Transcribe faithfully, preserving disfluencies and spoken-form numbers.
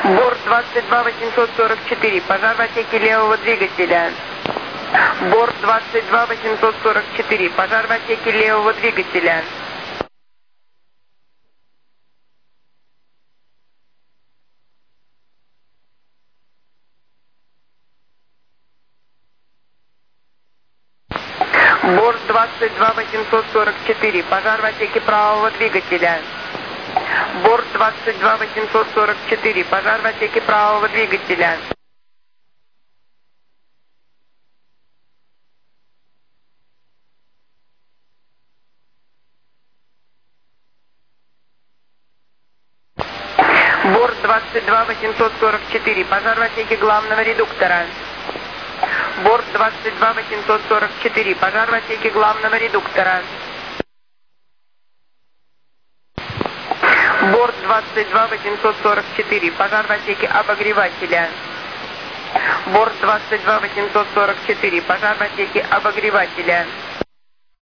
Борт двадцать два восемьсот сорок четыре. Пожар в отсеке левого двигателя. Борт двадцать два восемьсот сорок четыре. Пожар в отсеке левого двигателя. Борт двадцать два восемьсот сорок четыре. Пожар в отсеке правого двигателя. Борт двадцать два восемьсот сорок четыре. Пожар в отсеке правого двигателя. Борт двадцать два восемьсот сорок четыре. Пожар в отсеке главного редуктора. Борт двадцать два восемьсот сорок четыре. Пожар в отсеке главного редуктора. Борт двадцать два восемьсот сорок четыре. Пожар в отсеке обогревателя. Борт двадцать два восемьсот сорок четыре. Пожар в отсеке обогревателя.